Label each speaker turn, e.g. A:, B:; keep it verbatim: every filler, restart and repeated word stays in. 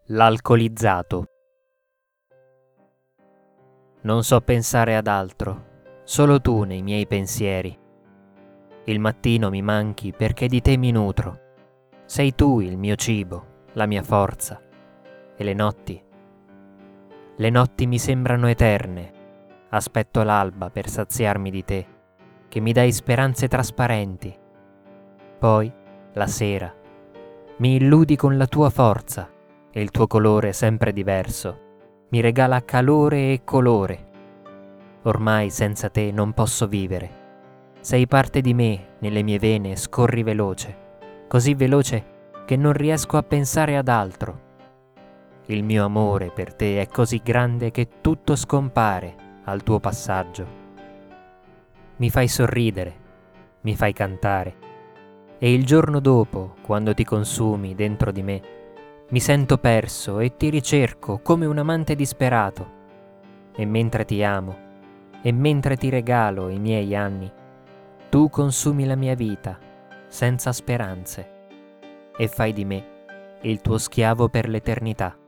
A: L'alcolizzato. Non so pensare ad altro, solo tu nei miei pensieri. Il mattino mi manchi perché di te mi nutro. Sei tu il mio cibo, la mia forza. E le notti? Le notti mi sembrano eterne. Aspetto l'alba per saziarmi di te, che mi dai speranze trasparenti. Poi, la sera, mi illudi con la tua forza e il tuo colore sempre diverso mi regala calore e colore. Ormai senza te non posso vivere. Sei parte di me, nelle mie vene scorri veloce, così veloce che non riesco a pensare ad altro. Il mio amore per te è così grande che tutto scompare al tuo passaggio. Mi fai sorridere, mi fai cantare, e il giorno dopo, quando ti consumi dentro di me, mi sento perso e ti ricerco come un amante disperato. E mentre ti amo, e mentre ti regalo i miei anni, tu consumi la mia vita, senza speranze, e fai di me il tuo schiavo per l'eternità.